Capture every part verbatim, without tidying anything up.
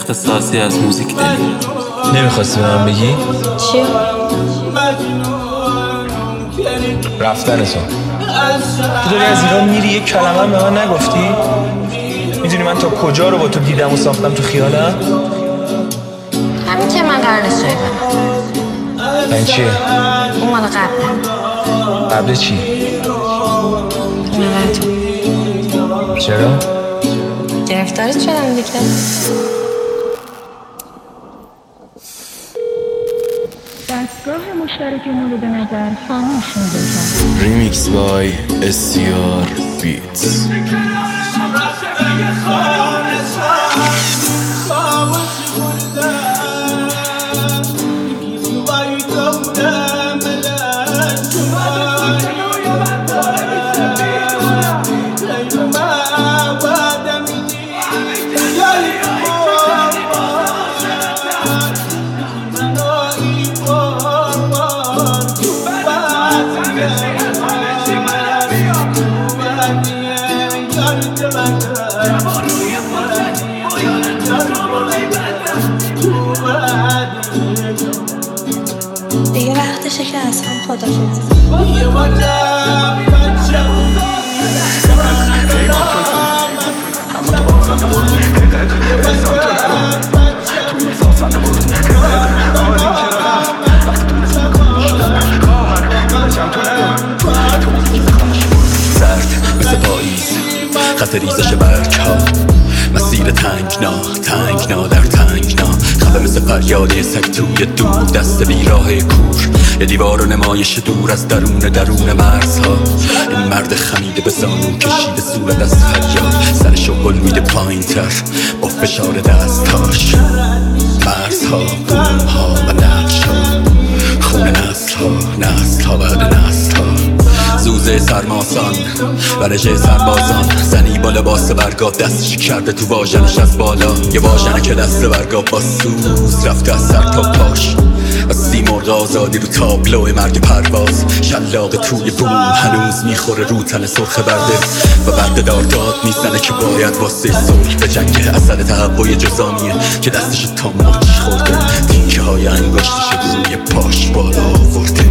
اختصاصی از موزیک داری. نمیخواستی به من بگی؟ چی؟ رفتن تو تو داری از ایران میری یک کلمه هم به من نگفتی؟ میدونی من تا کجا رو با تو دیدم و ساختم تو خیالم؟ همین که من قرار نیست جایی برم. این چیه؟ اون مال قبله. قبل چی؟ من تو چرا؟ گرفتارت شدم دیگه. دستگاه مشترکمون رو به نظر خاموش می‌ذارم. ریمیکس بای استیار بیتس. دیگه وقتشه که از هم خدافظی. سرد مثل پاییز خط ریزش برگ ها، مسیر تنگنا تنگنا در تنگنا، خفه مثل فریاد سگ توی دور دست بیراه کور، یه دیوار و نمایش دور از درون درون مرزها. این مرد خمیده به زانو کشیده صورت از فریاد، سرشو گل میده پایین تر با فشار دستهاش. مرزها بومها و نقشها، خون نسلها نسلها بعد نسلها، زوزه سرماسان و رژه سربازان. زنی با لباس برگاه دستشی کرده تو واژنش از بالا، یه واژنه که دست برگاه با سوز رفته از سر تا پاش. و سی مرغ آزادی رو تابلو مرگ پرواز، شلاق توی بوم هنوز میخوره رو تن سرخ برده و برده دارداد میزنه که باید واسه صلح به جنگ. اثر تهوع جزامیه که دستش تا مچ خورده، تیکه های انگشتش روی پاش بالا آورده.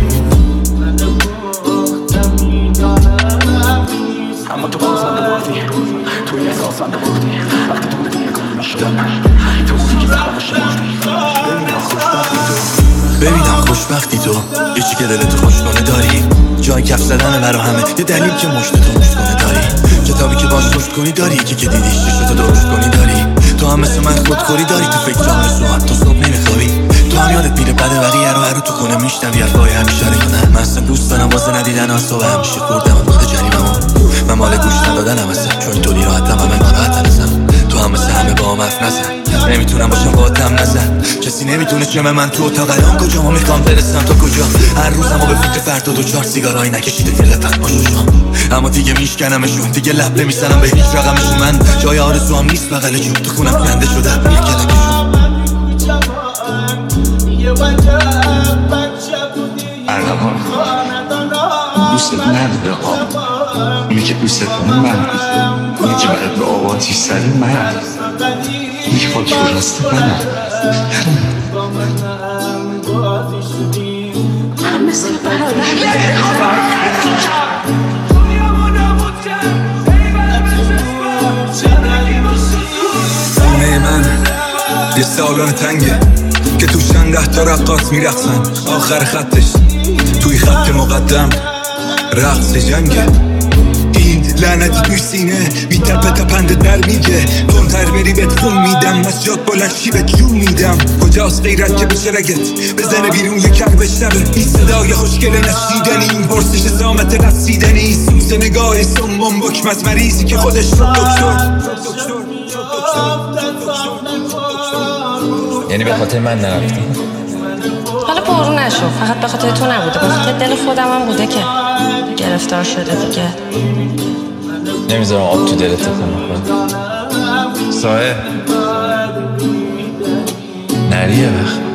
اما تو باز من بردی توی احساس من بردی وقتی تو دیگه گم میشدم تو بودی که زبان شمردی. ببینم خوشبختی تو یه چی که دلتو خوش کنه داری، جای کف زدن برا همه یه دلیل که مشتتو مشت کنه داری، کتابی که باش رشد کنی داری، که که دیدیش چشتو درشت کنی داری. تو هم مثل من خودخوری داری، تو فکر جان مثل هم تو صبح نمیخوابی. تو هم یادت میره بده بقیه رو هر رو تو خونه میشتم یه افای همیشه رو کنم. من اصلا دوست دارم واسه ندیدن آسابه همیشه خوردم و بوده جریممو. من مال گوش ندادنم اصلا چون اینطوری راحتم همه ناراحتم ازم. تو هم مثل همه با هم حرف نزن، نمیتونم باشم با دم نزن. کسی نمیتونه چه من تو اتاق الان کجا ما میخوام برسم تا کجا. هر روزم و به فکر فردا دو چهار سیگارایی نکشیده که لپن باشوشم، اما دیگه میشکنمشون دیگه لب نمیزنم به هیچ رقمشون. من جای آرزو هم نیست بغل چوب تو خونم کنده شده یه کلکشون. ارغوان دوست نداره آب، اونی که دوست کنه من، اونی که برات به آب آتیش زدی من، اونی که خاک رو راست منم. هم مثل برادر خونه من یه سالن تنگه که تو چند ده تا رقاص میرقصن، آخر خطش توی خط مقدم رقص جنگه. این لعنتی توی سینه میتپه تا پنده در میگه، تندتر بری بهت خون میدم، از جاد بلند شی بهت جون میدم. کجاست غیرت که بشه رگت بزنه بیرون یه کر بشنبه، این صدای خوشگل نشیدنی، این پرسش زامت رسیدنی، سوز نگاه سمم بکم از مریضی که خودش رو دکتر. یعنی به خاطر من نرفتی؟ حالا پرو نشو، فقط به خاطر تو نبوده، به خاطر دل خودم هم بوده که گرفتار شده دیگه. نمیذارم آب تو دلت تکون بخوره. سایه نری یه وقت.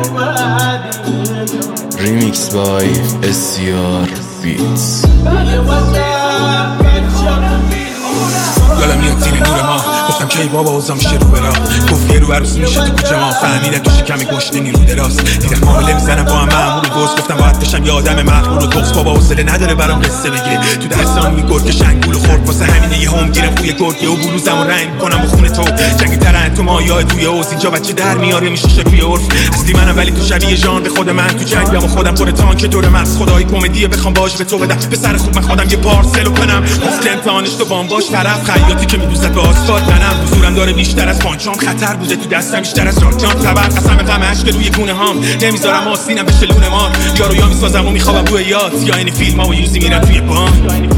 Remix by اس سی آر Beats. یادم میاد تیر نور ما گفتم که ای بابا اوضاع میشه رو برا گفت یه رو عروسی میشه تو کوچه ما فهمیدم تو شکم گشنه نیرو دراز دیدم معامله میزنم با هم معمول دوست گفتم باید بشم یه آدم مغرور و دوست بابا حوصله نداره برام قصه بگه تو دستام میگرد که شنگول خورد واسه همینه یه هم گیرم توی گرگه و بلوزم و رنگ میکنم با خون تو جنگی ترن تو مایا توی اوز اینجا بچه در میاره میشه توی عرف اصلی منم ولی تو شبیه ژانر خود من تو جنگم و خودم پر تانک دور مغز خدای کمدی بخوام باش به تو بدم به سر خوب من خودم یه پارسلو کنم گفت امتحانش تو بام باش طرف خیاطی که میدوزد به آسفالت منم حضورم داره بیشتر از پانچام خطر بوده تو دستم بیشتر از راجان خبر قسم غم اشک روی گونه هام نمیذارم آسینم بشه لونه مار یارو یا میسازم و میخوابم روی یاد یا این فیلم ها و یوزی میرم توی بام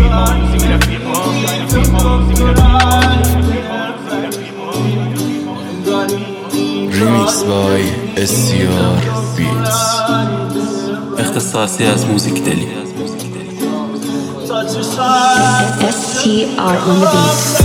Remix by اس سی آر Beats. اختصاصی از موزیک دلی اس سی آر on the beat.